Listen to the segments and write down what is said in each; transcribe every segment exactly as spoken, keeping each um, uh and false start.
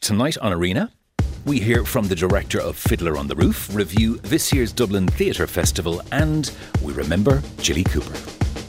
Tonight on Arena, we hear from the director of Fiddler on the Roof, review this year's Dublin Theatre Festival, and we remember Jilly Cooper.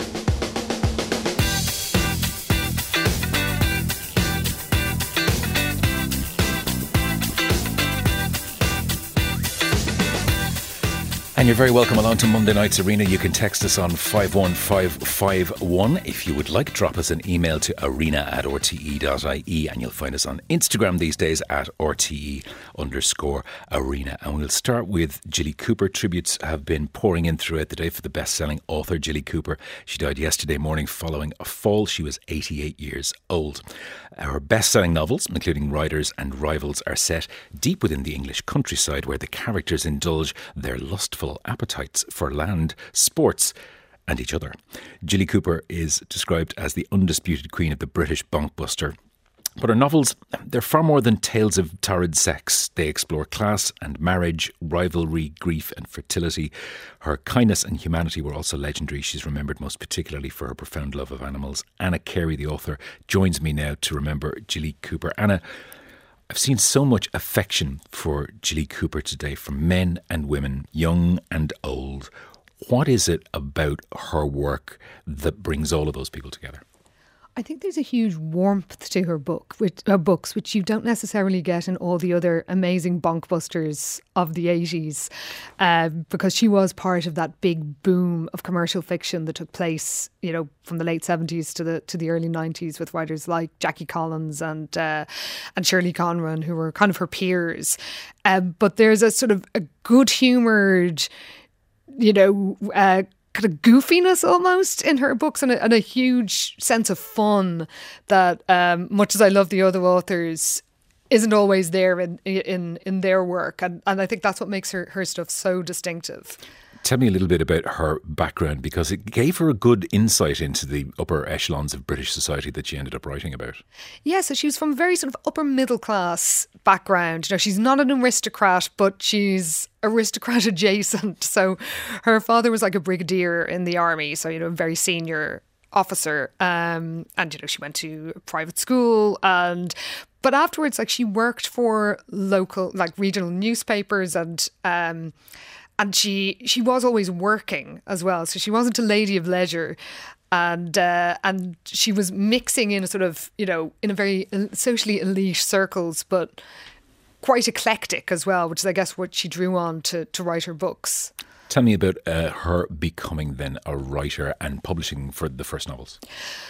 And you're very welcome along to Monday Night's Arena. You can text us on five one five five one. If you would like, drop us an email to arena at r t e dot i e, and you'll find us on Instagram these days at rte underscore arena. And we'll start with Jilly Cooper. Tributes have been pouring in throughout the day for the best-selling author Jilly Cooper. She died yesterday morning following a fall. She was eighty-eight years old. Her best-selling novels, including Riders and Rivals, are set deep within the English countryside, where the characters indulge their lustful appetites for land, sports and each other. Jilly Cooper is described as the undisputed queen of the British bonkbuster. But her novels, they're far more than tales of torrid sex. They explore class and marriage, rivalry, grief and fertility. Her kindness and humanity were also legendary. She's remembered most particularly for her profound love of animals. Anna Carey, the author, joins me now to remember Jilly Cooper. Anna, I've seen so much affection for Jilly Cooper today from men and women, young and old. What is it about her work that brings all of those people together? I think there's a huge warmth to her book, which, her books, which you don't necessarily get in all the other amazing bonkbusters of the eighties, uh, because she was part of that big boom of commercial fiction that took place, you know, from the late seventies to the to the early nineties, with writers like Jackie Collins and uh, and Shirley Conran, who were kind of her peers. Uh, but there's a sort of a good-humoured, you know, uh, kind of goofiness almost in her books, and a, and a huge sense of fun that, um, much as I love the other authors, isn't always there in in in their work, and and I think that's what makes her her stuff so distinctive. Tell me a little bit about her background, because it gave her a good insight into the upper echelons of British society that she ended up writing about. Yeah, so she was from a very sort of upper middle class background. You know, she's not an aristocrat, but she's aristocrat adjacent. So her father was like a brigadier in the army, so, you know, a very senior officer. Um, and, you know, she went to a private school, and but afterwards, like, she worked for local, like, regional newspapers, and um And she she was always working as well. So she wasn't a lady of leisure. And uh, and she was mixing in a sort of, you know, in a very socially elite circles, but quite eclectic as well, which is, I guess, what she drew on to, to write her books. Tell me about uh, her becoming then a writer and publishing for the first novels.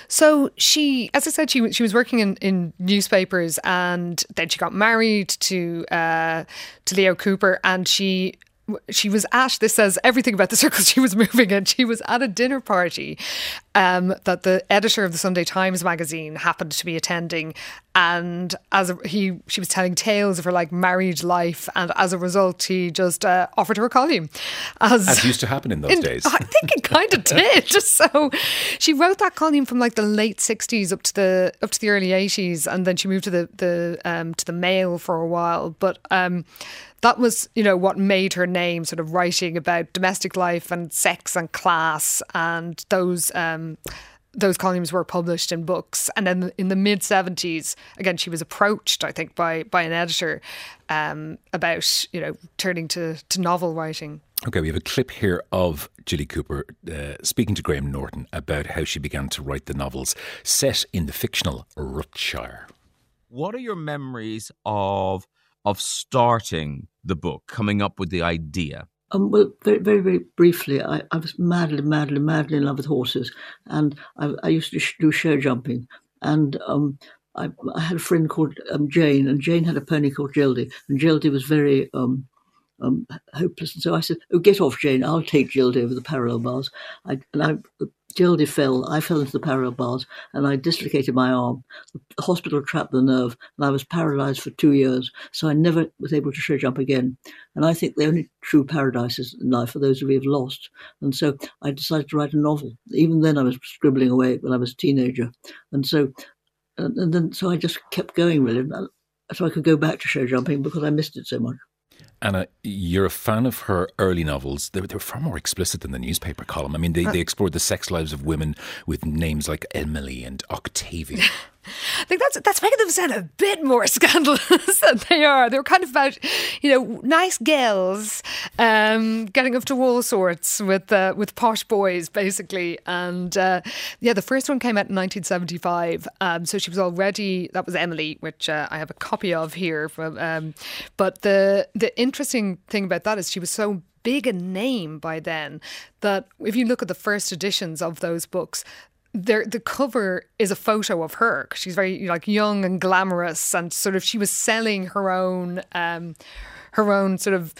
So she, as I said, she she was working in, in newspapers, and then she got married to uh, to Leo Cooper, and she... She was at, this says everything about the circles she was moving in. She was at a dinner party um, that the editor of the Sunday Times magazine happened to be attending. And as a, he, she was telling tales of her like married life. And as a result, he just uh, offered her a column. As, as used to happen in those in, days. I think it kind of did. So she wrote that column from like the late sixties up to the up to the early eighties. And then she moved to the, the um, to the Mail for a while. But um, that was, you know, what made her name, sort of writing about domestic life and sex and class, and those um, those columns were published in books. And then in the mid seventies, again, she was approached, I think, by by an editor um, about, you know, turning to, to novel writing. Okay, we have a clip here of Jilly Cooper uh, speaking to Graham Norton about how she began to write the novels set in the fictional Rookshire. What are your memories of of starting the book, coming up with the idea? Um, well, very, very, very briefly, I, I was madly, madly, madly in love with horses, and I, I used to sh- do show jumping. And um, I, I had a friend called um, Jane, and Jane had a pony called Gildy, and Gildy was very um, um, hopeless. And so I said, "Oh, get off, Jane! I'll take Gildy over the parallel bars." I, and I, Gildy fell. I fell into the parallel bars, and I dislocated my arm. The hospital trapped the nerve, and I was paralysed for two years. So I never was able to show jump again. And I think the only true paradises in life are those we have lost. And so I decided to write a novel. Even then, I was scribbling away when I was a teenager, and so and, and then so I just kept going really, so I could go back to show jumping because I missed it so much. Anna, you're a fan of her early novels. They were, they were far more explicit than the newspaper column. I mean, they, they explored the sex lives of women with names like Emily and Octavia. I think that's that's making them sound a bit more scandalous than they are. They were kind of about, you know, nice girls um, getting up to all sorts with uh, with posh boys, basically. And uh, yeah, the first one came out in nineteen seventy-five. Um, so she was already, that was Emily, which uh, I have a copy of here. From. Um, but the the interesting thing about that is she was so big a name by then that if you look at the first editions of those books, There, the cover is a photo of her. She's very like young and glamorous, and sort of she was selling her own, um, her own sort of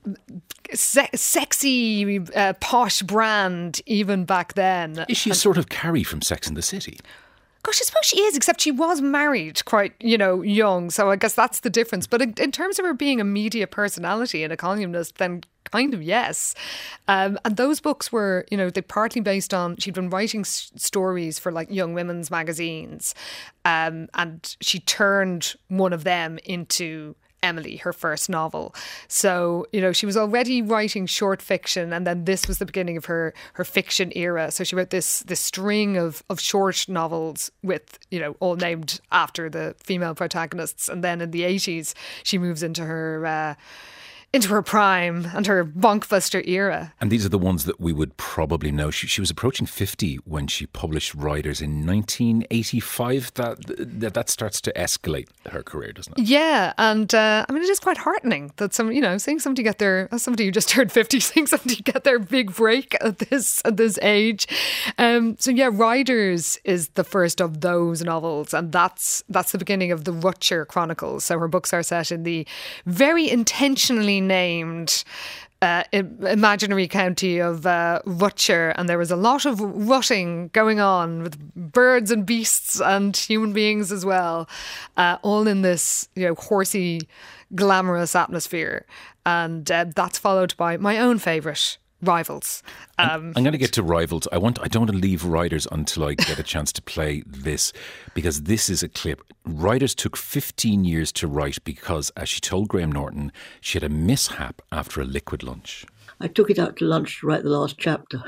se- sexy, uh, posh brand even back then. Is she a and, sort of Carrie from Sex and the City? Gosh, I suppose she is, except she was married quite, you know, young. So I guess that's the difference. But in, in terms of her being a media personality and a columnist, then kind of yes. Um, and those books were, you know, they partly based on, she'd been writing s- stories for like young women's magazines. Um, and she turned one of them into Emily, her first novel. So, you know, she was already writing short fiction, and then this was the beginning of her her fiction era. So she wrote this this string of, of short novels with, you know, all named after the female protagonists. And then in the eighties, she moves into her uh, into her prime and her bonkbuster era. And these are the ones that we would probably know. She, she was approaching fifty when she published Riders in nineteen eighty-five. That, that that starts to escalate her career, doesn't it? Yeah, and uh, I mean, it is quite heartening that some, you know, seeing somebody get their, as somebody who just turned fifty, seeing somebody get their big break at this at this age. Um, so yeah, Riders is the first of those novels, and that's that's the beginning of the Rutcher Chronicles. So her books are set in the very intentionally named uh, imaginary county of uh, Rutcher, and there was a lot of rutting going on with birds and beasts and human beings as well, uh, all in this, you know, horsey, glamorous atmosphere. And uh, that's followed by my own favourite, Rivals. Um, I'm going to get to Rivals. I want. I don't want to leave Riders until I get a chance to play this, because this is a clip. Riders took fifteen years to write because, as she told Graham Norton, she had a mishap after a liquid lunch. I took it out to lunch to write the last chapter.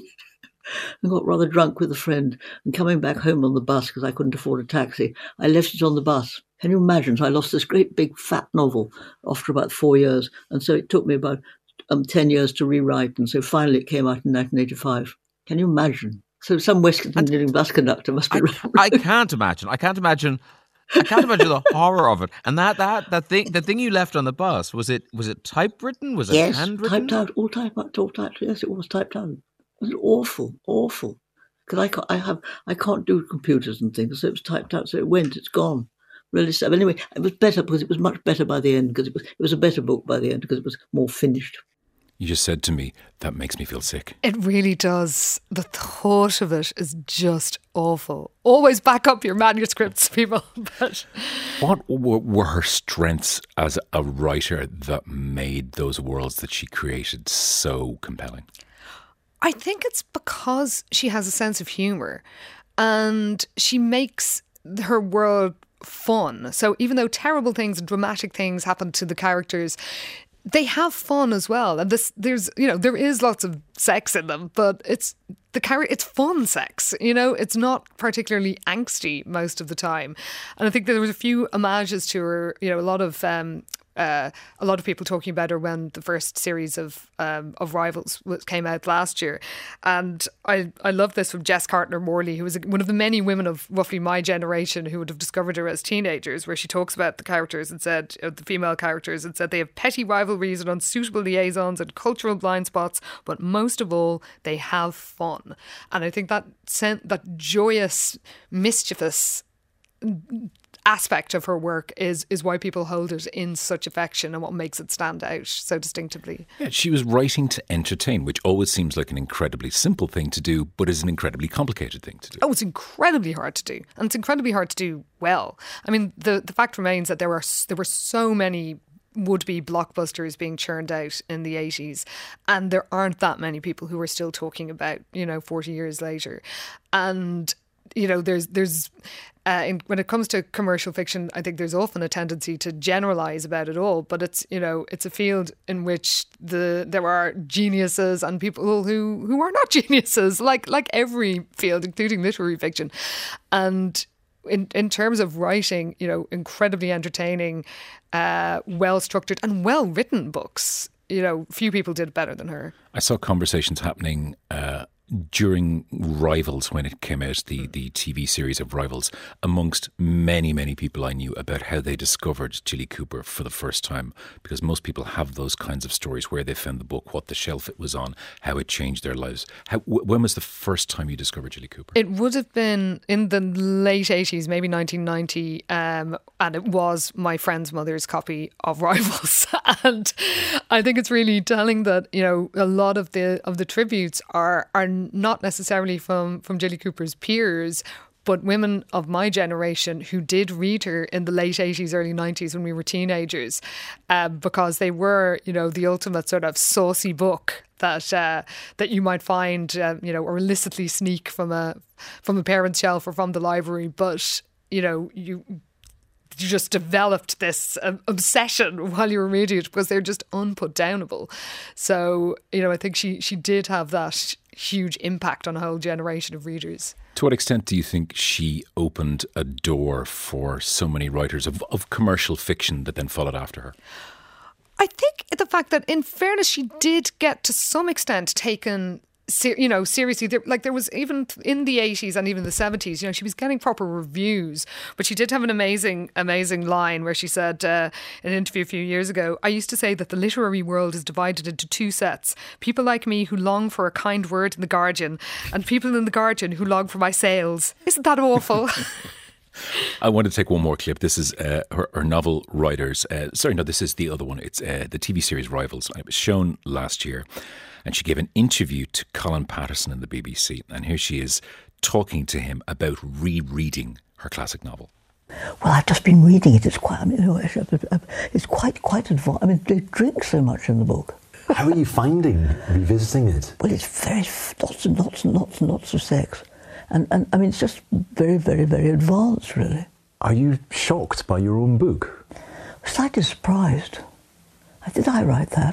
I got rather drunk with a friend, and coming back home on the bus, because I couldn't afford a taxi, I left it on the bus. Can you imagine? So I lost this great big fat novel after about four years, and so it took me about Um, ten years to rewrite, and so finally it came out in nineteen eighty-five. Can you imagine? So some West Indian bus conductor must be. I, I can't imagine. I can't imagine. I can't imagine the horror of it. And that that that thing, the thing you left on the bus, was it was it typewritten? Was it yes, handwritten? typed out, all typed out, all typed. Yes, it was typed out. It was awful, awful. Because I can't, I have, I can't do computers and things, so it was typed out. So it went. It's gone. Really sad. Anyway, it was better because it was much better by the end. Because it was, it was a better book by the end because it was more finished. You just said to me, that makes me feel sick. It really does. The thought of it is just awful. Always back up your manuscripts, people. But what were her strengths as a writer that made those worlds that she created so compelling? I think it's because she has a sense of humour, and she makes her world fun. So even though terrible things and dramatic things happen to the characters, they have fun as well. And this, there's, you know, there is lots of sex in them, but it's the character, it's fun sex, you know, it's not particularly angsty most of the time. And I think there was a few homages to her, you know, a lot of, um, Uh, a lot of people talking about her when the first series of um, of Rivals was, came out last year. And I, I love this from Jess Cartner Morley, who was one of the many women of roughly my generation who would have discovered her as teenagers, where she talks about the characters and said, uh, the female characters, and said they have petty rivalries and unsuitable liaisons and cultural blind spots, but most of all, they have fun. And I think that sent that joyous, mischievous aspect of her work is is why people hold it in such affection and what makes it stand out so distinctively. Yeah, she was writing to entertain, which always seems like an incredibly simple thing to do, but is an incredibly complicated thing to do. Oh, it's incredibly hard to do, and it's incredibly hard to do well. I mean, the the fact remains that there were there were so many would-be blockbusters being churned out in the eighties, and there aren't that many people who are still talking about, you know, forty years later. And you know, there's there's uh, in, when it comes to commercial fiction, I think there's often a tendency to generalise about it all. But it's, you know, it's a field in which the there are geniuses and people who, who are not geniuses, like like every field, including literary fiction. And in in terms of writing, you know, incredibly entertaining, uh, well structured and well written books. You know, few people did better than her. I saw conversations happening uh, during Rivals when it came out, the, the T V series of Rivals, amongst many, many people I knew about how they discovered Jilly Cooper for the first time. Because most people have those kinds of stories, where they found the book, what the shelf it was on, how it changed their lives. How, when was the first time you discovered Jilly Cooper? It would have been in the late eighties, maybe nineteen ninety, um, and it was my friend's mother's copy of Rivals. And I think it's really telling that, you know, a lot of the of the tributes are are not necessarily from, from Jilly Cooper's peers, but women of my generation who did read her in the late eighties, early nineties when we were teenagers, uh, because they were, you know, the ultimate sort of saucy book that uh, that you might find, uh, you know, or illicitly sneak from a from a parent's shelf or from the library. But, you know, you... you just developed this um, obsession while you were reading it because they're just unputdownable. So, you know, I think she, she did have that huge impact on a whole generation of readers. To what extent do you think she opened a door for so many writers of, of commercial fiction that then followed after her? I think the fact that, in fairness, she did get to some extent taken, you know, seriously. There, like there was, even in the eighties and even the seventies, you know, she was getting proper reviews. But she did have an amazing, amazing line where she said uh, in an interview a few years ago, "I used to say that the literary world is divided into two sets. People like me who long for a kind word in The Guardian, and people in The Guardian who long for my sales." Isn't that awful? I want to take one more clip. This is uh, her, her novel Writers. Uh, sorry, no, this is the other one. It's uh, the T V series Rivals. It was shown last year. And she gave an interview to Colin Patterson in the B B C. And here she is talking to him about rereading her classic novel. Well, I've just been reading it. It's quite, I mean, you know, it's, it's quite, quite advanced. I mean, they drink so much in the book. How are you finding revisiting it? Well, it's very, lots and lots and lots and lots of sex. And, and I mean, it's just very, very, very advanced, really. Are you shocked by your own book? Slightly surprised. Did I write that?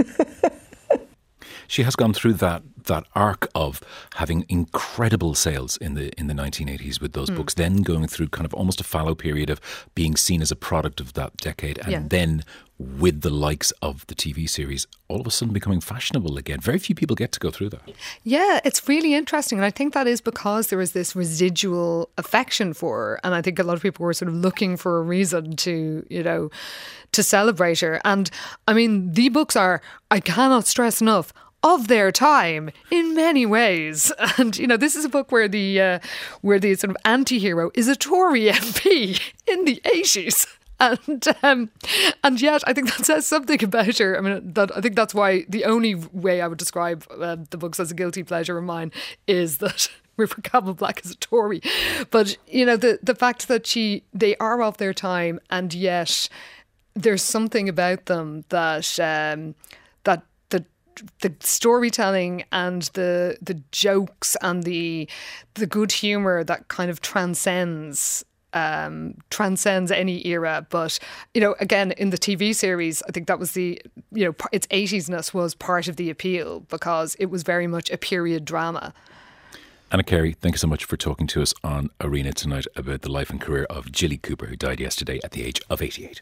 She has gone through that that arc of having incredible sales in the in the nineteen eighties with those mm. books, then going through kind of almost a fallow period of being seen as a product of that decade, and yeah. then with the likes of the T V series, all of a sudden becoming fashionable again. Very few people get to go through that. Yeah, it's really interesting. And I think that is because there is this residual affection for her. And I think a lot of people were sort of looking for a reason to, you know, to celebrate her. And I mean, the books are, I cannot stress enough, of their time in many ways. And, you know, this is a book where the uh, where the sort of anti-hero is a Tory M P in the eighties. And um, and yet, I think that says something about her. I mean, that I think that's why the only way I would describe uh, the books as a guilty pleasure of mine is that River Campbell Black is a Tory. But, you know, the, the fact that she they are of their time, and yet there's something about them that um, that the the storytelling and the the jokes and the the good humour that kind of transcends. Um, transcends any era. But, you know, again, in the T V series, I think that was the, you know, its eighties-ness was part of the appeal because it was very much a period drama. Anna Carey, thank you so much for talking to us on Arena tonight about the life and career of Jilly Cooper, who died yesterday at the age of eighty-eight.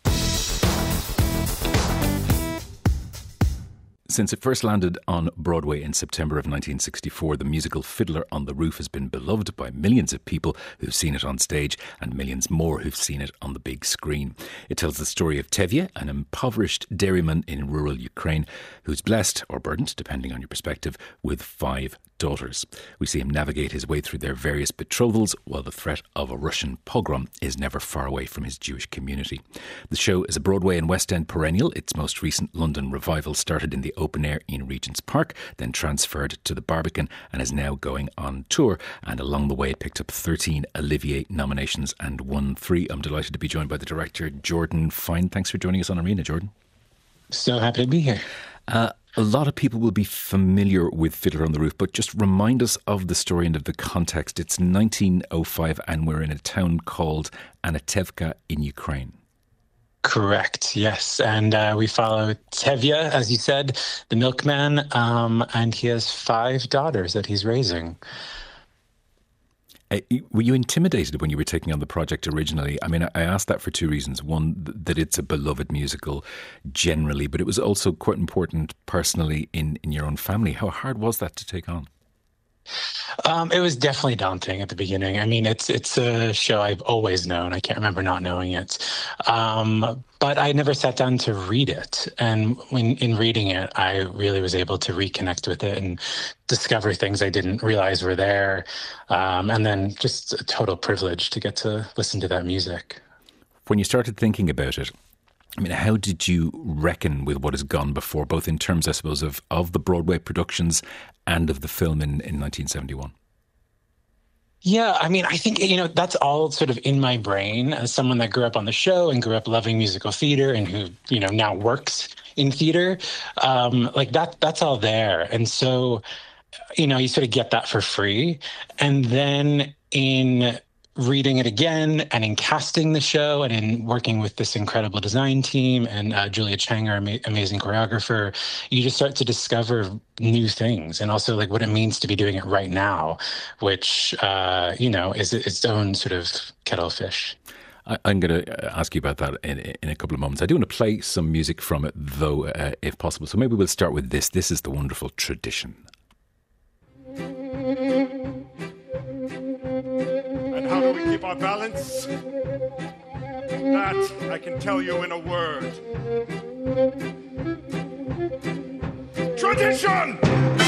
Since it first landed on Broadway in September of nineteen sixty-four, the musical Fiddler on the Roof has been beloved by millions of people who've seen it on stage and millions more who've seen it on the big screen. It tells the story of Tevye, an impoverished dairyman in rural Ukraine who's blessed, or burdened, depending on your perspective, with five daughters. We see him navigate his way through their various betrothals while the threat of a Russian pogrom is never far away from his Jewish community. The show is a Broadway and West End perennial. Its most recent London revival started in the open air in Regent's Park, then transferred to the Barbican and is now going on tour. And along the way it picked up thirteen Olivier nominations and won three. I'm delighted to be joined by the director, Jordan Fine. Thanks for joining us on Arena, Jordan. So happy to be here. Uh, A lot of people will be familiar with Fiddler on the Roof, but just remind us of the story and of the context. It's nineteen oh five and we're in a town called Anatevka in Ukraine. Correct, yes. And uh, we follow Tevye, as you said, the milkman, um, and he has five daughters that he's raising. Uh, were you intimidated when you were taking on the project originally? I mean, I asked that for two reasons. One, that it's a beloved musical generally, but it was also quite important personally in, in your own family. How hard was that to take on? Um, it was definitely daunting at the beginning. I mean, it's it's a show I've always known. I can't remember not knowing it. Um, but I never sat down to read it. And when in reading it, I really was able to reconnect with it and discover things I didn't realize were there. Um, and then just a total privilege to get to listen to that music. When you started thinking about it, I mean, how did you reckon with what has gone before, both in terms, I suppose, of, of the Broadway productions and of the film in, in nineteen seventy-one? Yeah, I mean, I think, you know, that's all sort of in my brain as someone that grew up on the show and grew up loving musical theater and who, you know, now works in theater. Um, like that, that's all there. And so, you know, you sort of get that for free. And then in reading it again and in casting the show and in working with this incredible design team and uh, Julia Chang, our ama- amazing choreographer, you just start to discover new things and also like what it means to be doing it right now, which, uh, you know, is its own sort of kettle of fish. I, I'm going to ask you about that in, in a couple of moments. I do want to play some music from it, though, uh, if possible. So maybe we'll start with this. This is the wonderful Tradition. How do we keep our balance? That I can tell you in a word. Tradition!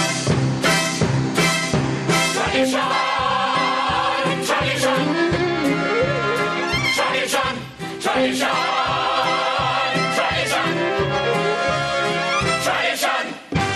Tradition! Tradition! Tradition! Tradition! Tradition! Tradition!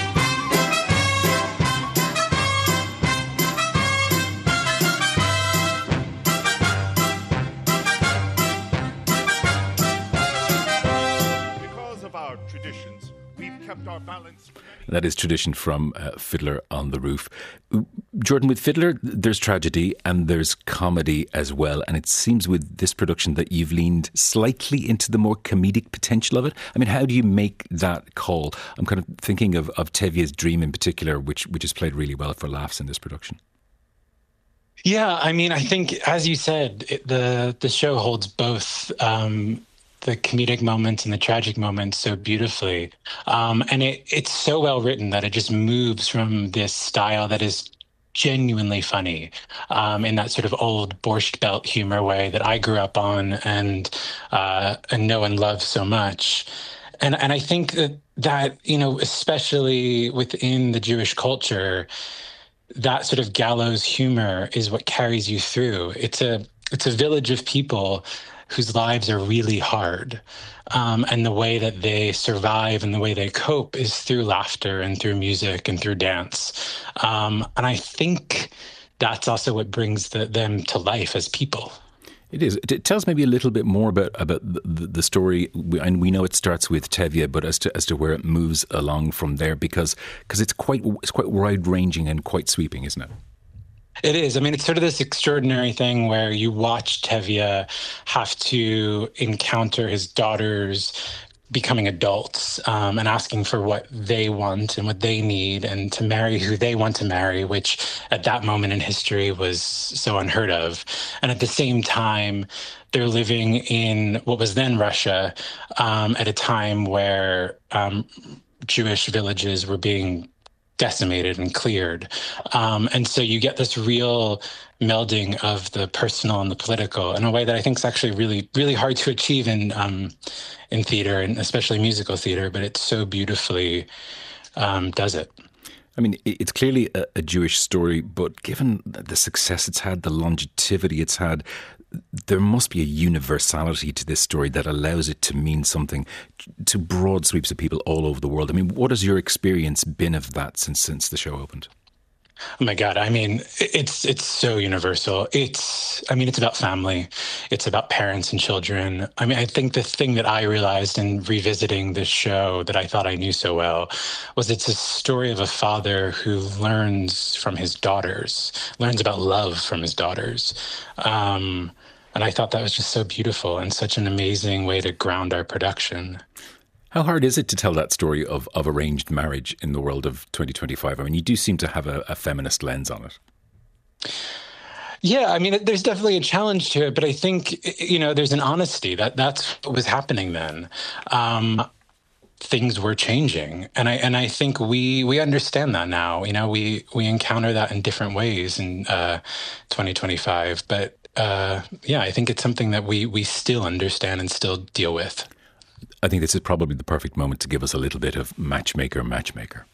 Traditions. We've kept our balance. That is Tradition from uh, Fiddler on the Roof. Jordan, with Fiddler, there's tragedy and there's comedy as well. And it seems with this production that you've leaned slightly into the more comedic potential of it. I mean, how do you make that call? I'm kind of thinking of, of Tevye's Dream in particular, which, which is played really well for laughs in this production. Yeah, I mean, I think, as you said, it, the, the show holds both um, the comedic moments and the tragic moments so beautifully. Um, and it, it's so well written that it just moves from this style that is genuinely funny um, in that sort of old Borscht Belt humor way that I grew up on and uh, and know and love so much. And and I think that, that, you know, especially within the Jewish culture, that sort of gallows humor is what carries you through. It's a it's a village of people whose lives are really hard. Um, and the way that they survive and the way they cope is through laughter and through music and through dance. Um, and I think that's also what brings the, them to life as people. It is. Tell us maybe a little bit more about about the, the story. And we know it starts with Tevye, but as to as to where it moves along from there, because because it's quite it's quite wide ranging and quite sweeping, isn't it? It is. I mean, it's sort of this extraordinary thing where you watch Tevye have to encounter his daughters becoming adults um, and asking for what they want and what they need and to marry who they want to marry, which at that moment in history was so unheard of. And at the same time, they're living in what was then Russia um, at a time where um, Jewish villages were being decimated and cleared. Um, and so you get this real melding of the personal and the political in a way that I think is actually really, really hard to achieve in um, in theater and especially musical theater, but it so beautifully um, does it. I mean, it's clearly a, a Jewish story, but given the success it's had, the longevity it's had, there must be a universality to this story that allows it to mean something to broad sweeps of people all over the world. I mean, what has your experience been of that since since the show opened? Oh my God. I mean, it's it's so universal. It's, I mean, it's about family. It's about parents and children. I mean, I think the thing that I realized in revisiting this show that I thought I knew so well was it's a story of a father who learns from his daughters, learns about love from his daughters. Um, and I thought that was just so beautiful and such an amazing way to ground our production. How hard is it to tell that story of, of arranged marriage in the world of twenty twenty-five? I mean, you do seem to have a, a feminist lens on it. Yeah, I mean, there's definitely a challenge to it, but I think, you know, there's an honesty that that's what was happening then. Um, things were changing, and I and I think we we understand that now. You know, we we encounter that in different ways in uh, twenty twenty-five. But uh, yeah, I think it's something that we we still understand and still deal with. I think this is probably the perfect moment to give us a little bit of Matchmaker, Matchmaker.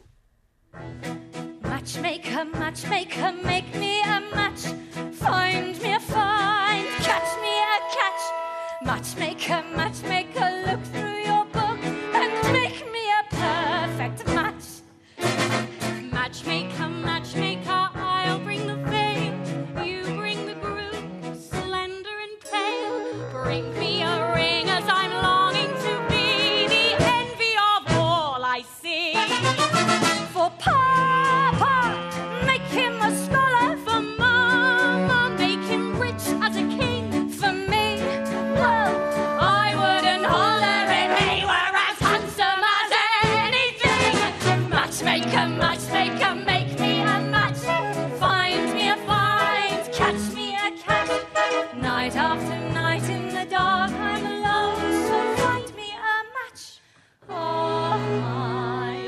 Matchmaker, matchmaker, make me a match. Find me a find, catch me a catch. Matchmaker, matchmaker, look through your book and make me a perfect match. Matchmaker, matchmaker, I'll bring the fame. You bring the groove, slender and pale. Bring me a ring as I'm longing to be the envy of all I see. For Papa, make him a scholar. For Mama, make him rich as a king. For me, well, I wouldn't holler if he were as handsome as anything. Matchmaker, matchmaker, make me a match. Find me a find, catch me a catch. Night after night in the dark, I'm alone, so find me a match. Oh, my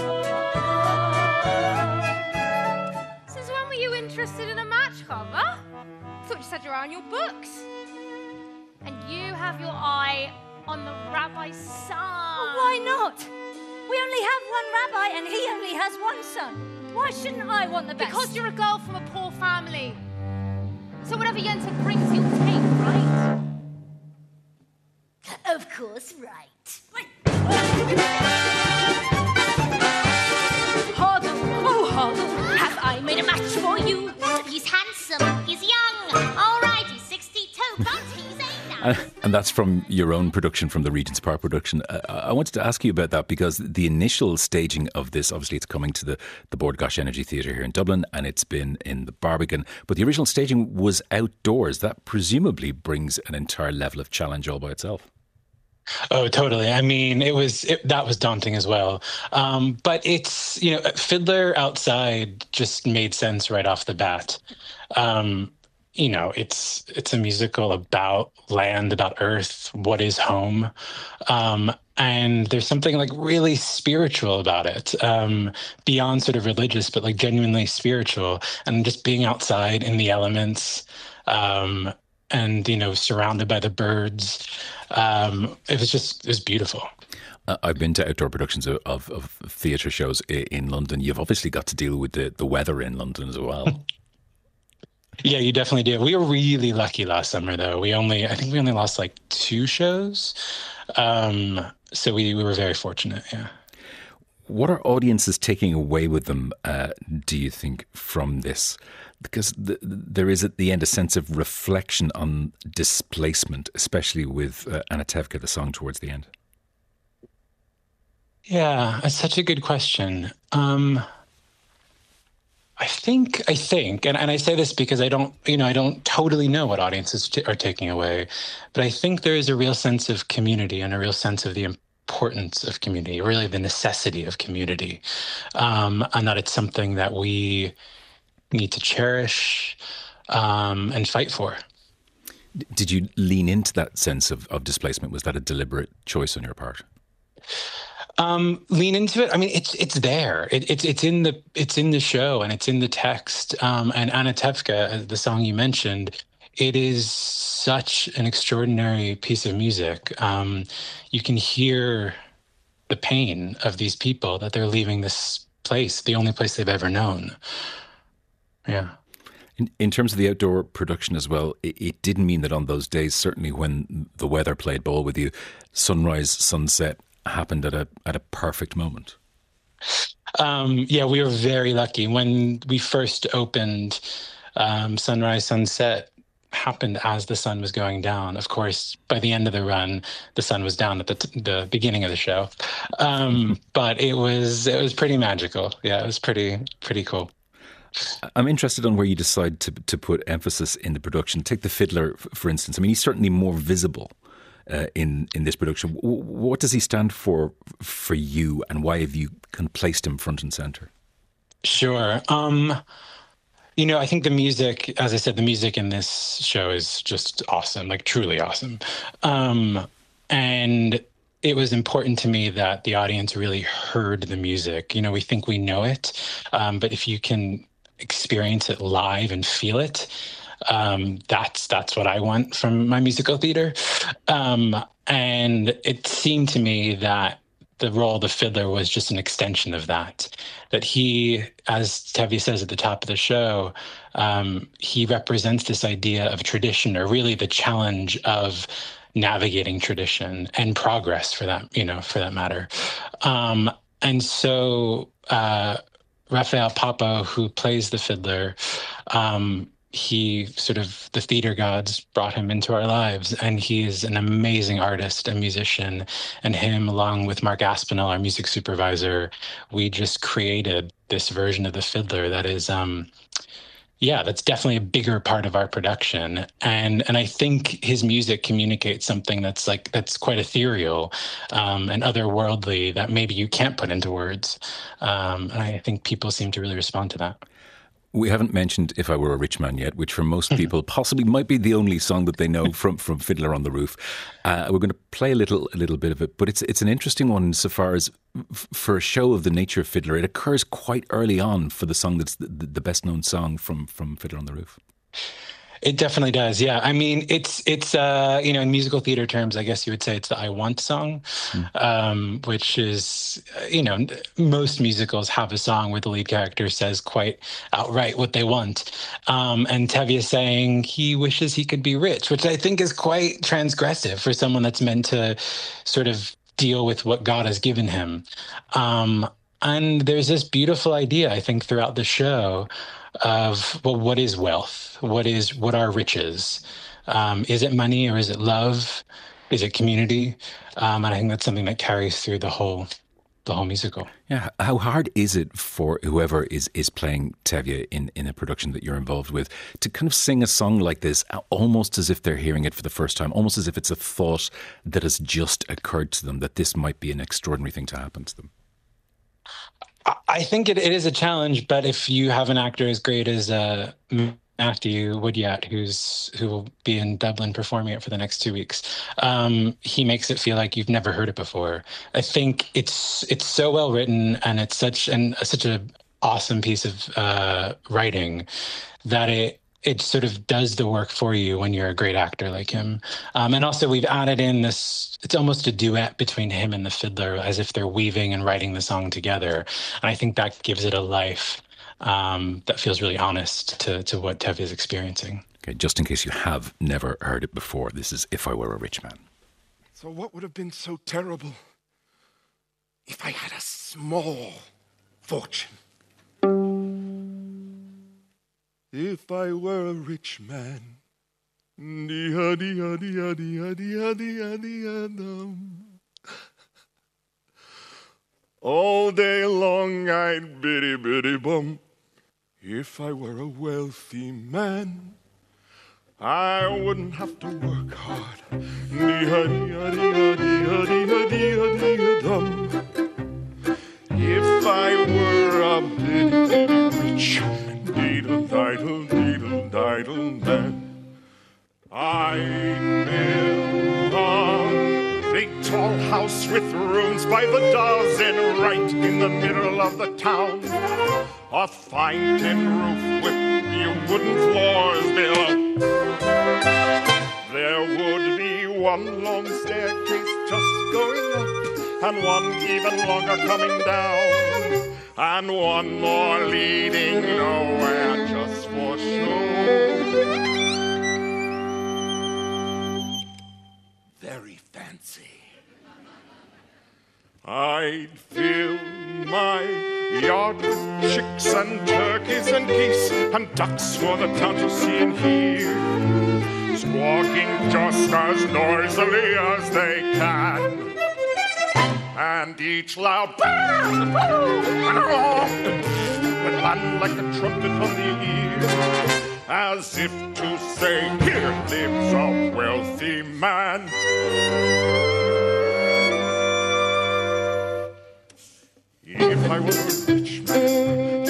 love. Since when were you interested in a match, Carver? Thought you said you're on your books. And you have your eye on the rabbi's son. Well, why not? We only have one rabbi and he only has one son. Why shouldn't I want the best? Because you're a girl from a poor family. So whatever Yenta brings, you'll take, right? Of course, right. Hoggle, oh Hoggle, have I made a match for you? He's handsome, he's young. All right, he's sixty-two, but he's eight now. Uh, and that's from your own production, from the Regent's Park production. Uh, I wanted to ask you about that because the initial staging of this, obviously it's coming to the, the Bord Gáis Energy Theatre here in Dublin, and it's been in the Barbican, but the original staging was outdoors. That presumably brings an entire level of challenge all by itself. Oh, totally. I mean, it was it, that was daunting as well. Um, but it's, you know, Fiddler outside just made sense right off the bat. Um, you know, it's it's a musical about land, about earth, what is home. Um, and there's something like really spiritual about it, um, beyond sort of religious, but like genuinely spiritual. And just being outside in the elements, um, and, you know, surrounded by the birds. Um, it was just, it was beautiful. Uh, I've been to outdoor productions of, of, of theatre shows in London. You've obviously got to deal with the, the weather in London as well. Yeah, you definitely do. We were really lucky last summer, though. We only, I think we only lost like two shows. Um, so we, we were very fortunate, yeah. What are audiences taking away with them, uh, do you think, from this? Because the, there is at the end a sense of reflection on displacement, especially with uh, Anatevka, the song towards the end. Yeah, that's such a good question. Um, I think, I think, and, and I say this because I don't, you know, I don't totally know what audiences t- are taking away, but I think there is a real sense of community and a real sense of the importance of community, really the necessity of community, um, and that it's something that we need to cherish um, and fight for. Did you lean into that sense of, of displacement? Was that a deliberate choice on your part? Um, lean into it. I mean, it's it's there. It, it's it's in the it's in the show and it's in the text. Um, and Anatevka, the song you mentioned, it is such an extraordinary piece of music. Um, you can hear the pain of these people that they're leaving this place, the only place they've ever known. Yeah. In, in terms of the outdoor production as well, it, it didn't mean that on those days, certainly when the weather played ball with you, sunrise, sunset happened at a at a perfect moment. Um, yeah, we were very lucky. When we first opened, um, Sunrise Sunset happened as the sun was going down. Of course, by the end of the run, the sun was down at the, t- the beginning of the show. Um, but it was it was pretty magical. Yeah, it was pretty pretty cool. I'm interested on where you decide to to put emphasis in the production. Take the fiddler, f- for instance. I mean, he's certainly more visible uh, in in this production. W- what does he stand for for you, and why have you kind of placed him front and center? Sure. Um, you know, I think the music, as I said, the music in this show is just awesome, like truly awesome. Um, and it was important to me that the audience really heard the music. You know, we think we know it, um, but if you can experience it live and feel it, um, that's that's what I want from my musical theater. Um, and it seemed to me that the role of the fiddler was just an extension of that. That he, as Tevye says at the top of the show, um, he represents this idea of tradition, or really the challenge of navigating tradition and progress, for that, you know, for that matter. Um, and so uh, Raphael Papo, who plays the fiddler, um, he sort of, the theater gods brought him into our lives, and he is an amazing artist and musician. And him, along with Mark Aspinall, our music supervisor, we just created this version of the fiddler that is, um, yeah, that's definitely a bigger part of our production. And and I think his music communicates something that's like, that's quite ethereal um, and otherworldly that maybe you can't put into words. Um, and I think people seem to really respond to that. We haven't mentioned If I Were a Rich Man yet, which for most people possibly might be the only song that they know from, from Fiddler on the Roof. Uh, we're going to play a little a little bit of it, but it's it's an interesting one insofar as f- for a show of the nature of Fiddler, it occurs quite early on for the song that's the, the best known song from, from Fiddler on the Roof. It definitely does. Yeah. I mean, it's, it's uh, you know, in musical theater terms, I guess you would say it's the I Want song, mm. um, which is, you know, most musicals have a song where the lead character says quite outright what they want. Um, and Tevye is saying he wishes he could be rich, which I think is quite transgressive for someone that's meant to sort of deal with what God has given him. Um, and there's this beautiful idea, I think, throughout the show of, well, what is wealth? What is, what are riches? Um, is it money, or is it love? Is it community? Um, and I think that's something that carries through the whole, the whole musical. Yeah. How hard is it for whoever is, is playing Tevye in, in a production that you're involved with to kind of sing a song like this, almost as if they're hearing it for the first time, almost as if it's a thought that has just occurred to them, that this might be an extraordinary thing to happen to them? I think it, it is a challenge, but if you have an actor as great as uh, Matthew Woodyat, who's who will be in Dublin performing it for the next two weeks, um, he makes it feel like you've never heard it before. I think it's it's so well written, and it's such an such an awesome piece of uh, writing that it it sort of does the work for you when you're a great actor like him. Um, and also we've added in this, it's almost a duet between him and the fiddler, as if they're weaving and writing the song together. And I think that gives it a life um, that feels really honest to, to what Tevye is experiencing. Okay, just in case you have never heard it before, this is If I Were a Rich Man. So what would have been so terrible if I had a small fortune? If I were a rich man, all day long I'd biddy biddy bum. If I were a wealthy man, I wouldn't have to work hard. If I were a biddy biddy rich Diddle, diddle, diddle, diddle, man, I'd build a big tall house with rooms by the dozen right in the middle of the town. A fine tin roof with new wooden floors below. There would be one long staircase just going up, and one even longer coming down, and one more leading nowhere just for show. Very fancy. I'd fill my Yard with chicks and turkeys and geese and ducks for the town to see and hear, squawking just as noisily as they can, and each loud would land like a trumpet on the ear, as if to say, here lives a wealthy man. If I were a rich man.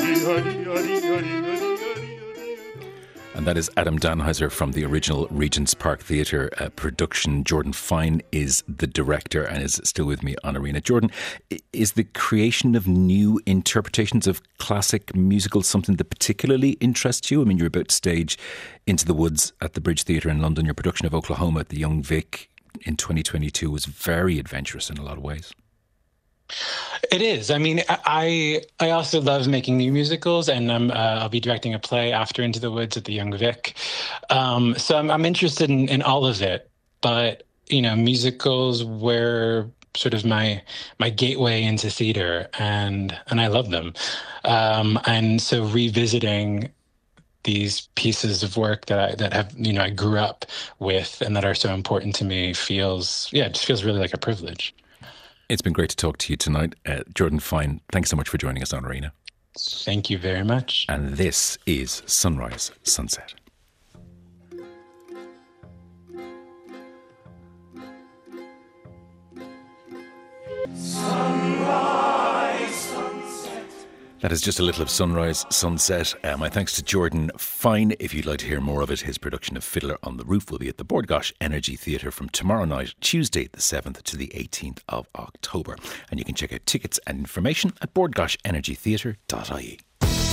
And that is Adam Danheiser from the original Regent's Park Theatre uh, production. Jordan Fine is the director and is still with me on Arena. Jordan, is the creation of new interpretations of classic musicals something that particularly interests you? I mean, you're about to stage Into the Woods at the Bridge Theatre in London. Your production of Oklahoma at the Young Vic in twenty twenty-two was very adventurous in a lot of ways. It is. I mean, I I also love making new musicals, and I'm, uh, I'll be directing a play after Into the Woods at the Young Vic. Um, so I'm, I'm interested in, in all of it. But, you know, musicals were sort of my my gateway into theater, and and I love them. Um, and so revisiting these pieces of work that I, that have, you know, I grew up with and that are so important to me feels, yeah, it just feels really like a privilege. It's been great to talk to you tonight. Uh, Jordan Fine, thanks so much for joining us on Arena. Thank you very much. And this is Sunrise, Sunset. Sunrise, sunset. That is just a little of Sunrise, Sunset. Uh, my thanks to Jordan Fine. If you'd like to hear more of it, his production of Fiddler on the Roof will be at the Bord Gáis Energy Theatre from tomorrow night, Tuesday the seventh to the eighteenth of October. And you can check out tickets and information at bord gash energy theatre dot I E.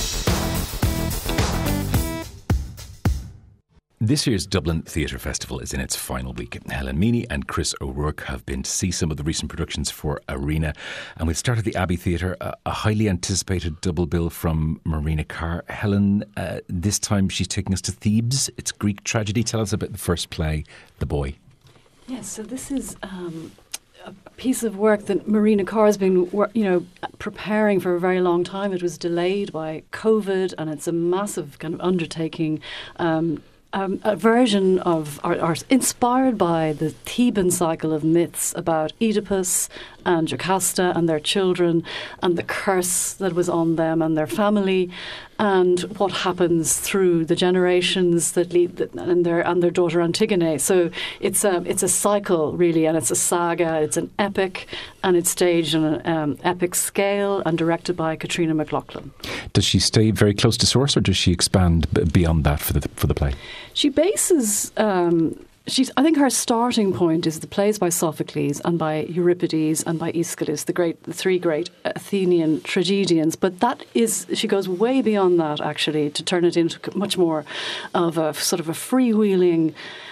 This year's Dublin Theatre Festival is in its final week. Helen Meany and Chris O'Rourke have been to see some of the recent productions for Arena. And we've started the Abbey Theatre, a, a highly anticipated double bill from Marina Carr. Helen, uh, this time she's taking us to Thebes. It's Greek tragedy. Tell us about the first play, The Boy. Yes, so this is um, a piece of work that Marina Carr has been, you know, preparing for a very long time. It was delayed by COVID, and it's a massive kind of undertaking. Um, Um, a version of, are, are inspired by the Theban cycle of myths about Oedipus and Jocasta and their children and the curse that was on them and their family, and what happens through the generations that lead the, and their and their daughter Antigone. So it's a it's a cycle really, and it's a saga. It's an epic, and it's staged on an um, epic scale and directed by Katrina McLaughlin. Does she stay very close to source, or does she expand b- beyond that for the for the play? She bases. Um, She's, I think her starting point is the plays by Sophocles and by Euripides and by Aeschylus, the great, the three great Athenian tragedians. But that is, she goes way beyond that, actually, to turn it into much more of a sort of a freewheeling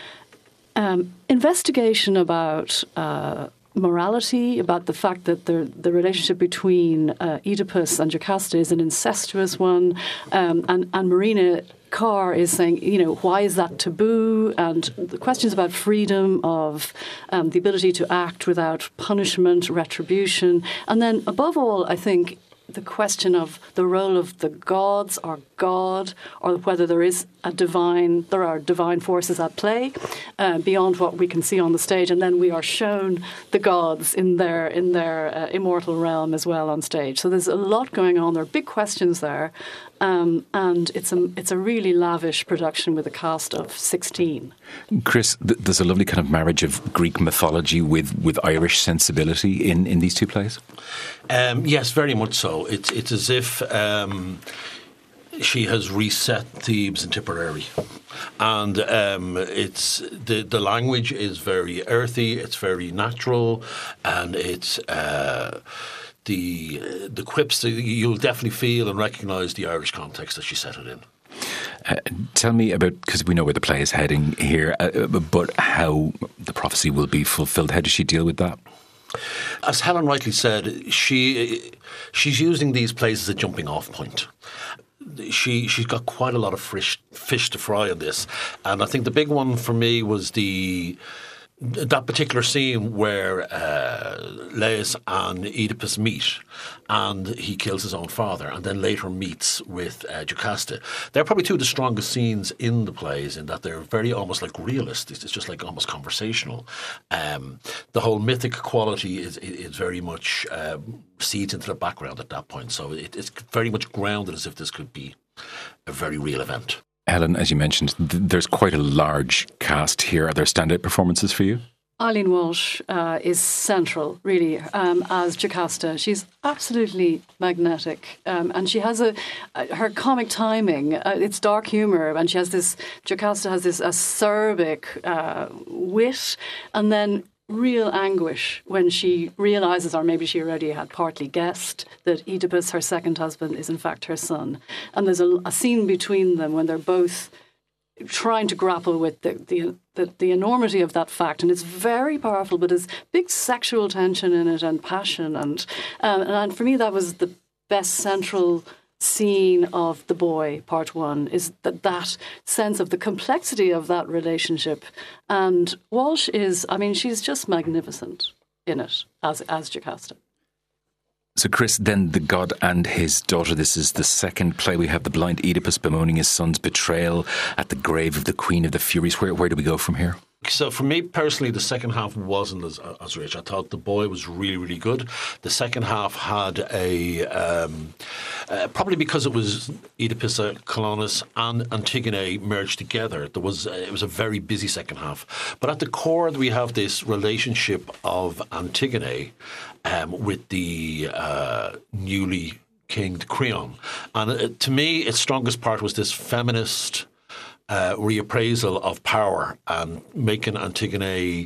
um, investigation about uh, morality, about the fact that the the relationship between uh, Oedipus and Jocasta is an incestuous one, um, and and Marina Carr is saying, you know, why is that taboo? And the questions about freedom, of um, the ability to act without punishment, retribution. And then above all, I think the question of the role of the gods or God, or whether there is a divine, there are divine forces at play uh, beyond what we can see on the stage, and then we are shown the gods in their in their uh, immortal realm as well on stage. So there's a lot going on. There are big questions there, um, and it's a it's a really lavish production with a cast of sixteen. Chris, th- there's a lovely kind of marriage of Greek mythology with, with Irish sensibility in, in these two plays. Um, yes, very much so. It's it's as if um, she has reset Thebes and Tipperary, and um, it's the the language is very earthy. It's very natural, and it's. Uh, the the quips, you'll definitely feel and recognise the Irish context that she set it in. Uh, tell me about, because we know where the play is heading here, uh, but how the prophecy will be fulfilled. How does she deal with that? As Helen rightly said, she she's using these plays as a jumping off point. She, she's got quite a lot of fish, fish to fry on this. And I think the big one for me was the that particular scene where uh, Laius and Oedipus meet, and he kills his own father, and then later meets with uh, Jocasta. They're probably two of the strongest scenes in the plays, in that they're very almost like realist. It's just like almost conversational. Um, the whole mythic quality is is very much um, seeds into the background at that point. So it, it's very much grounded as if this could be a very real event. Helen, as you mentioned, th- there's quite a large cast here. Are there standout performances for you? Eileen Walsh uh, is central, really, um, as Jocasta. She's absolutely magnetic, um, and she has a, a her comic timing. Uh, it's dark humour, and she has this. Jocasta has this acerbic uh, wit, and then real anguish when she realises, or maybe she already had partly guessed, that Oedipus, her second husband, is in fact her son. And there's a, a scene between them when they're both trying to grapple with the, the the the enormity of that fact, and it's very powerful. But there's big sexual tension in it and passion, and um, and for me that was the best central scene of The Boy, part one, is that that sense of the complexity of that relationship. And Walsh is, I mean, she's just magnificent in it as as Jocasta. So, Chris, then The God and His Daughter. This is the second play. We have the blind Oedipus bemoaning his son's betrayal at the grave of the Queen of the Furies. Where where do we go from here? So for me personally, the second half wasn't as, as rich. I thought The Boy was really, really good. The second half had a, um, uh, probably because it was Oedipus, uh, Colonus and Antigone merged together, there was uh, it was a very busy second half. But at the core, we have this relationship of Antigone um, with the uh, newly kinged Creon. And uh, to me, its strongest part was this feminist Uh, reappraisal of power and making Antigone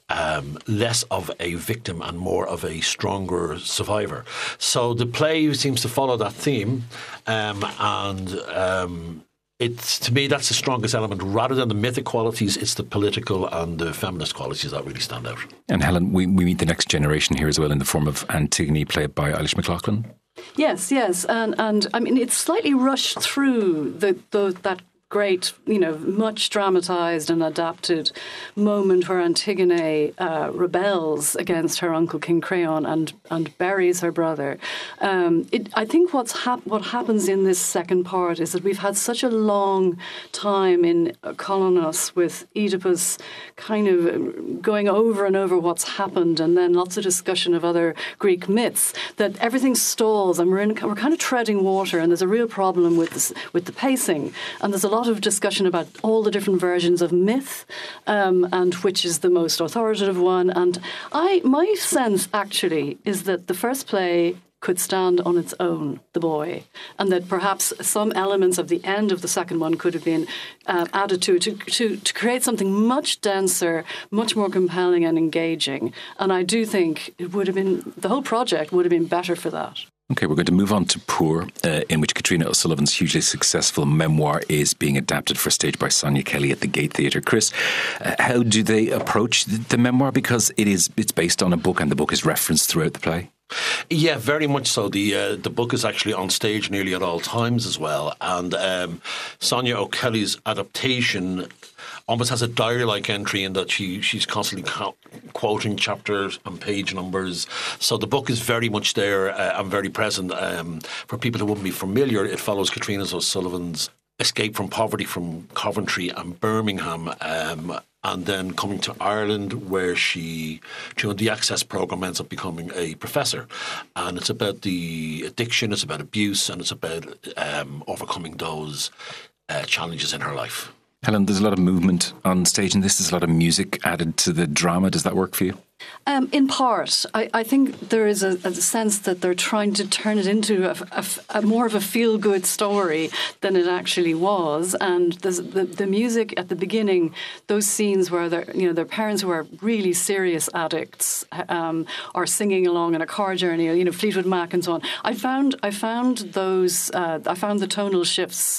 um, less of a victim and more of a stronger survivor. So the play seems to follow that theme, um, and um, it's, to me, that's the strongest element. Rather than the mythic qualities, it's the political and the feminist qualities that really stand out. And Helen, we, we meet the next generation here as well in the form of Antigone, played by Eilish McLaughlin. Yes, yes, and and I mean it's slightly rushed through the, the that. great, you know, much dramatised and adapted moment where Antigone uh, rebels against her uncle King Creon and and buries her brother. Um, it, I think what's hap- what happens in this second part is that we've had such a long time in Colonus with Oedipus kind of going over and over what's happened, and then lots of discussion of other Greek myths, that everything stalls and we're in, we're kind of treading water, and there's a real problem with this, with the pacing, and there's a lot of discussion about all the different versions of myth um, and which is the most authoritative one. And I, my sense actually is that the first play could stand on its own, The Boy, and that perhaps some elements of the end of the second one could have been uh, added to, to to to create something much denser, much more compelling and engaging. And I do think it would have been, the whole project would have been better for that. Okay, we're going to move on to Poor, uh, in which Katrina O'Sullivan's hugely successful memoir is being adapted for stage by Sonia Kelly at the Gate Theatre. Chris, uh, how do they approach the, the memoir? Because it is it's based on a book, and the book is referenced throughout the play. Yeah, very much so. The uh, the book is actually on stage nearly at all times as well. And um, Sonia O'Kelly's adaptation almost has a diary-like entry in that she she's constantly co- quoting chapters and page numbers. So the book is very much there uh, and very present. Um, for people who wouldn't be familiar, it follows Katrina O'Sullivan's escape from poverty from Coventry and Birmingham, um, and then coming to Ireland, where she, during the Access programme, ends up becoming a professor. And it's about the addiction, it's about abuse, and it's about um, overcoming those uh, challenges in her life. Helen, there's a lot of movement on stage in this. There's a lot of music added to the drama. Does that work for you? Um, in part, I, I think there is a, a sense that they're trying to turn it into a, a, a more of a feel-good story than it actually was. And the, the music at the beginning, those scenes where they're, you know, their parents who are really serious addicts um, are singing along on a car journey, you know, Fleetwood Mac and so on. I found I found those uh, I found the tonal shifts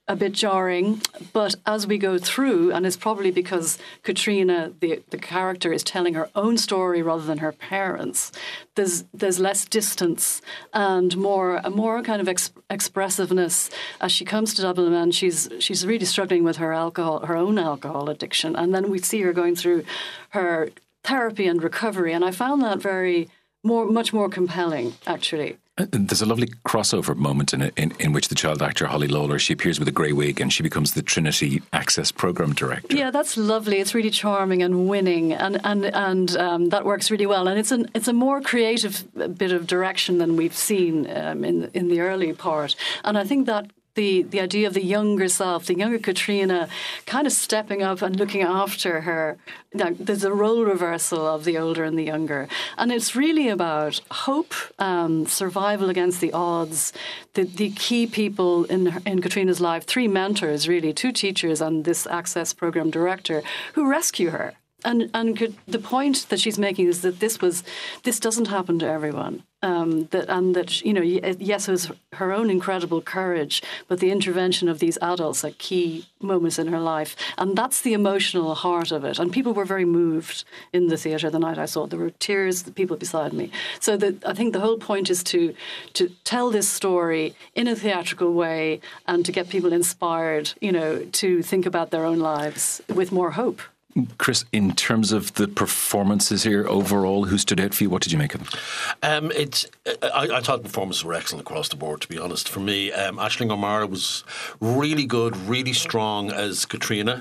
a bit jarring, but as we go through, and it's probably because Katrina, the the character, is telling her own story rather than her parents, there's there's less distance and more a more kind of ex- expressiveness as she comes to Dublin, and she's she's really struggling with her alcohol, her own alcohol addiction, and then we see her going through her therapy and recovery, and I found that very more much more compelling, actually. There's a lovely crossover moment in, in in which the child actor Holly Lawler, she appears with a grey wig and she becomes the Trinity Access Programme Director. Yeah, that's lovely. It's really charming and winning, and and and um, that works really well. And it's an it's a more creative bit of direction than we've seen um, in in the early part. And I think that the the idea of the younger self, the younger Katrina, kind of stepping up and looking after her. Now, there's a role reversal of the older and the younger. And it's really about hope, um, survival against the odds, the, the key people in, her, in Katrina's life, three mentors, really, two teachers and this Access Programme Director, who rescue her. And and could, the point that she's making is that this was this doesn't happen to everyone. Um, that and that you know yes, it was her own incredible courage, but the intervention of these adults at key moments in her life, and that's the emotional heart of it. And people were very moved in the theatre the night I saw it. There were tears, the people beside me. So that I think the whole point is to to tell this story in a theatrical way and to get people inspired, you know, to think about their own lives with more hope. Chris, in terms of the performances here overall, who stood out for you? What did you make of them? Um, it's, I, I thought the performances were excellent across the board, to be honest. For me, um, Aisling O'Meara was really good, really strong as Katrina.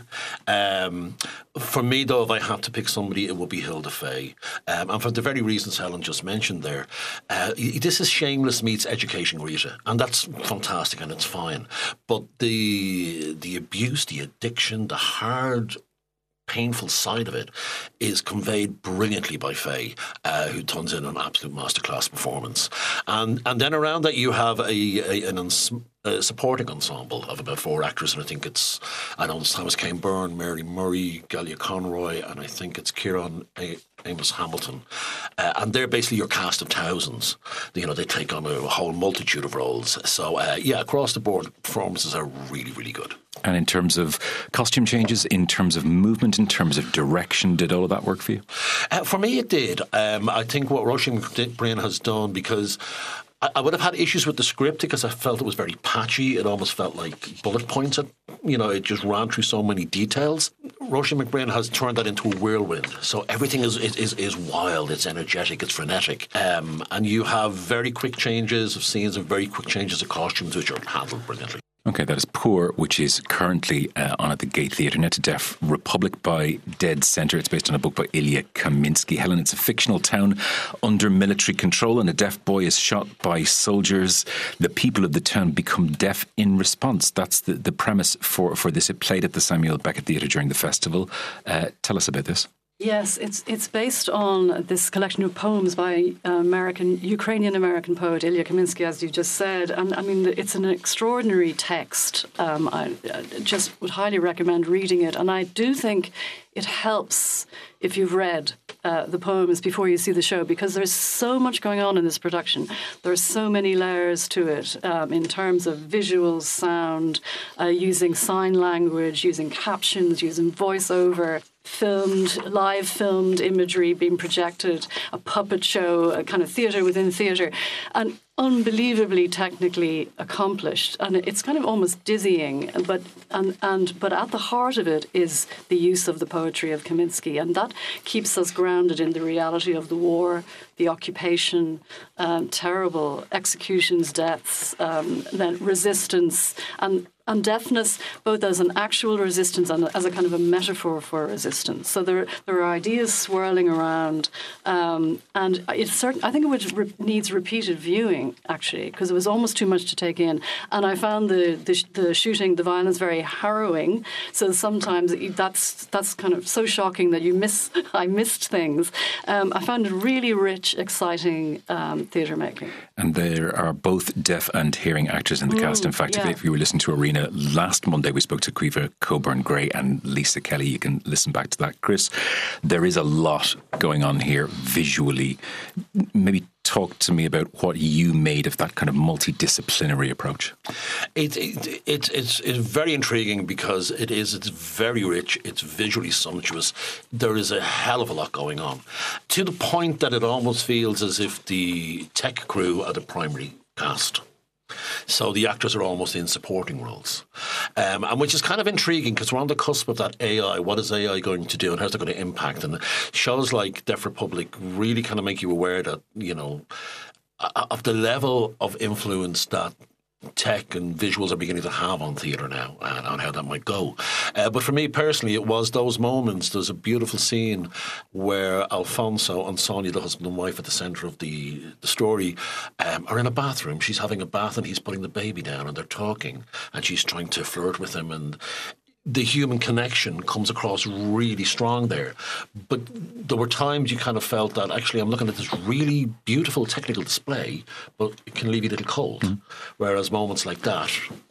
Um, for me, though, if I had to pick somebody, it would be Hilda Faye. Um, and for the very reasons Helen just mentioned there, uh, this is Shameless meets Education Rita, and that's fantastic and it's fine. But the the abuse, the addiction, the hard painful side of it is conveyed brilliantly by Faye, uh, who turns in an absolute masterclass performance. And and then around that you have a, a an uns- a supporting ensemble of about four actors, and I think it's I know it's Thomas Kane Byrne, Mary Murray, Galia Conroy, and I think it's Kieran a- Amos Hamilton, uh, and they're basically your cast of thousands. You know, they take on a, a whole multitude of roles. So uh, yeah, across the board, performances are really, really good. And in terms of costume changes, in terms of movement, in terms of direction, did all of that work for you? Uh, for me, it did. Um, I think what Roisin McBrien has done, because I, I would have had issues with the script because I felt it was very patchy. It almost felt like bullet points. At, you know, it just ran through so many details. Roisin McBrien has turned that into a whirlwind. So everything is is, is wild, it's energetic, it's frenetic. Um, and you have very quick changes of scenes and very quick changes of costumes, which are handled brilliantly. Okay, that is Poor, which is currently uh, on at the Gate Theatre. Now to Deaf Republic by Dead Centre. It's based on a book by Ilya Kaminsky. Helen, it's a fictional town under military control, and a deaf boy is shot by soldiers. The people of the town become deaf in response. That's the, the premise for, for this. It played at the Samuel Beckett Theatre during the festival. Uh, tell us about this. Yes, it's it's based on this collection of poems by American Ukrainian-American poet Ilya Kaminsky, as you just said. And I mean, it's an extraordinary text. Um, I just would highly recommend reading it. And I do think it helps if you've read uh, the poems before you see the show, because there's so much going on in this production. There's so many layers to it um, in terms of visuals, sound, uh, using sign language, using captions, using voiceover, filmed, live filmed imagery being projected, a puppet show, a kind of theatre within theatre, and unbelievably technically accomplished. And it's kind of almost dizzying, but and, and but at the heart of it is the use of the poetry of Kaminsky, and that keeps us grounded in the reality of the war, the occupation, um, terrible executions, deaths, um, then resistance, and and deafness, both as an actual resistance and as a kind of a metaphor for resistance. So there, there are ideas swirling around, um, and it's certain. I think it would re- needs repeated viewing, actually, because it was almost too much to take in. And I found the the, the shooting, the violence, very harrowing. So sometimes that's that's kind of so shocking that you miss. I missed things. Um, I found it really rich, exciting um, theatre making. And there are both deaf and hearing actors in the mm, cast. In fact, yeah. if you were listening to Arena last Monday, we spoke to Caoimhe Coburn-Gray and Lisa Kelly. You can listen back to that. Chris, there is a lot going on here visually. Maybe talk to me about what you made of that kind of multidisciplinary approach. It, it, it, it's, it's very intriguing because it is, it's very rich, it's visually sumptuous. There is a hell of a lot going on, to the point that it almost feels as if the tech crew are the primary cast. So the actors are almost in supporting roles, um, and which is kind of intriguing because we're on the cusp of that A I. What is A I going to do, and how's it going to impact? And shows like Deaf Republic really kind of make you aware that, you know, of the level of influence that tech and visuals are beginning to have on theatre now, and on how that might go. Uh, but for me personally, it was those moments. There's a beautiful scene where Alfonso and Sonia, the husband and wife at the centre of the, the story, um, are in a bathroom. She's having a bath and he's putting the baby down and they're talking and she's trying to flirt with him, and the human connection comes across really strong there. But there were times you kind of felt that actually I'm looking at this really beautiful technical display, but it can leave you a little cold. Mm. Whereas moments like that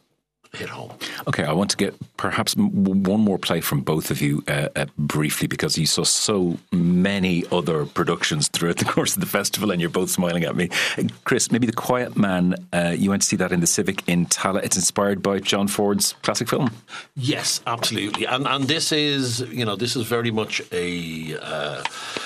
hit home. Okay, I want to get perhaps one more play from both of you uh, uh, briefly, because you saw so many other productions throughout the course of the festival and you're both smiling at me. Chris, maybe The Quiet Man, uh, you went to see that in the Civic in Tallaght. It's inspired by John Ford's classic film. Yes, absolutely. And and this is, you know, this is very much a... Uh,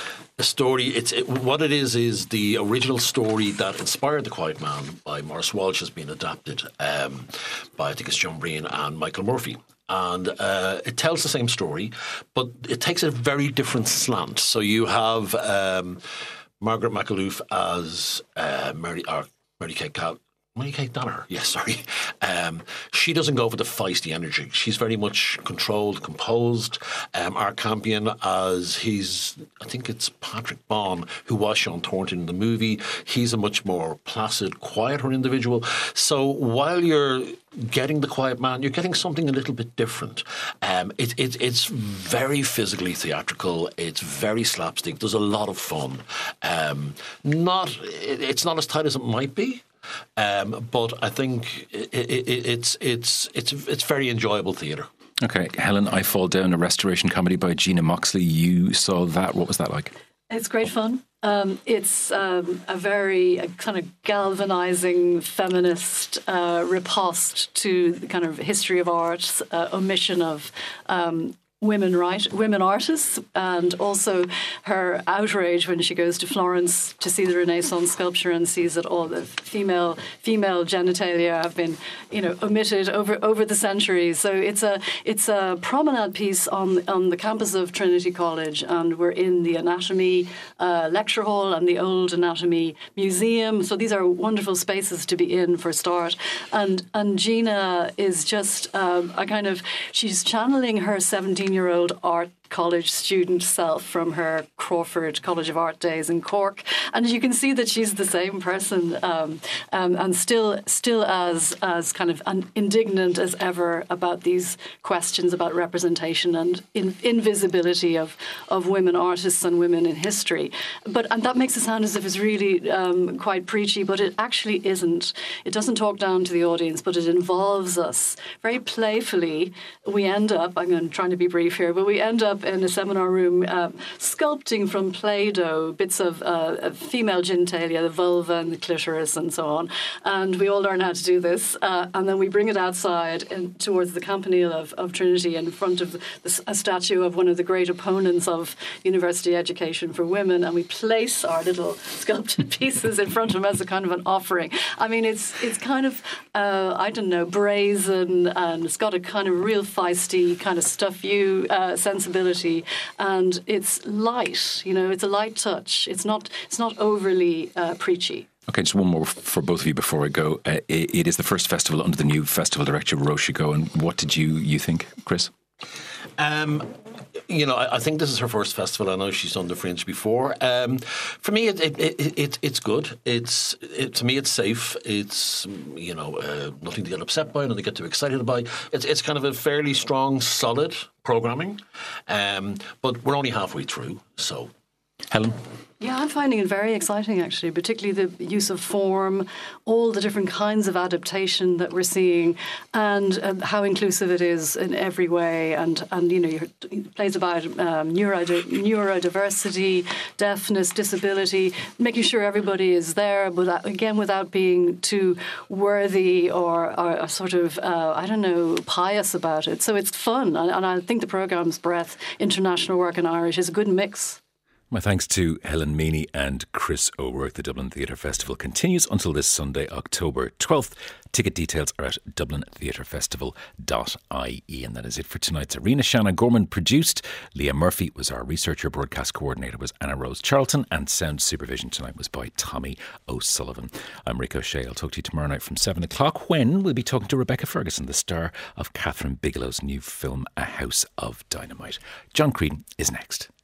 A story. It's it, what it is is the original story that inspired The Quiet Man by Maurice Walsh has been adapted um, by, I think it's John Breen and Michael Murphy, and uh, it tells the same story, but it takes a very different slant. So you have um, Margaret McAloof as uh, Mary or Mary Kate Cal. Mary Kate Danaher, yes, sorry. Um, she doesn't go for the feisty energy. She's very much controlled, composed. Um, Art Campion as he's, I think it's Patrick Bond, who was Sean Thornton in the movie. He's a much more placid, quieter individual. So while you're getting The Quiet Man, you're getting something a little bit different. Um, it, it, it's very physically theatrical. It's very slapstick. There's a lot of fun. Um, not, it, it's not as tight as it might be. Um, but I think it, it, it's it's it's it's very enjoyable theatre. Okay, Helen, I Fall Down, a restoration comedy by Gina Moxley. You saw that. What was that like? It's great fun. Um, it's um, a very a kind of galvanizing feminist uh, riposte to the kind of history of art, uh, omission of um, women right, women artists, and also her outrage when she goes to Florence to see the Renaissance sculpture and sees that all the female female genitalia have been, you know, omitted over over the centuries. So it's a it's a promenade piece on on the campus of Trinity College, and we're in the anatomy uh, lecture hall and the old anatomy museum. So these are wonderful spaces to be in for a start. And and Gina is just um, a kind of she's channeling her seventeen year old art college student self from her Crawford College of Art days in Cork, and you can see that she's the same person, um, um, and still, still as as kind of indignant as ever about these questions about representation and in, invisibility of of women artists and women in history. But and that makes it sound as if it's really um, quite preachy, but it actually isn't. It doesn't talk down to the audience, but it involves us very playfully. We end up. I'm trying to be brief here, but we end up in a seminar room uh, sculpting from Play-Doh bits of, uh, of female genitalia, the vulva and the clitoris and so on. And we all learn how to do this. Uh, and then we bring it outside and towards the campanile of, of Trinity in front of the, a statue of one of the great opponents of university education for women. And we place our little sculpted pieces in front of them as a kind of an offering. I mean, it's it's kind of, uh, I don't know, brazen, and it's got a kind of real feisty kind of stuff you uh, sensibility. And it's light, you know, it's a light touch. It's not it's not overly uh, preachy. Okay, just one more for both of you before I go. Uh, it, it is the first festival under the new festival director, Roshi Go. And what did you, you think, Chris? Um, you know, I, I think this is her first festival. I know she's done the Fringe before. Um, for me, it, it, it, it it's good. It's it, to me, it's safe. It's you know uh, nothing to get upset by, nothing to get too excited by. It's it's kind of a fairly strong, solid programming. Um, but we're only halfway through, so Helen? Yeah, I'm finding it very exciting, actually, particularly the use of form, all the different kinds of adaptation that we're seeing, and um, how inclusive it is in every way. And, and you know, it plays about um, neuro- neurodiversity, deafness, disability, making sure everybody is there, but again, without being too worthy or, or sort of, uh, I don't know, pious about it. So it's fun. And, and I think the programme's breadth, international work in Irish, is a good mix. My thanks to Helen Meany and Chris O'Rourke. The Dublin Theatre Festival continues until this Sunday, October twelfth. Ticket details are at dublin theatre festival dot I E. And that is it for tonight's Arena. Shannon Gorman produced. Leah Murphy was our researcher. Broadcast coordinator was Anna Rose Charlton. And sound supervision tonight was by Tommy O'Sullivan. I'm Rico O'Shea. I'll talk to you tomorrow night from seven o'clock when we'll be talking to Rebecca Ferguson, the star of Catherine Bigelow's new film, A House of Dynamite. John Creedon is next.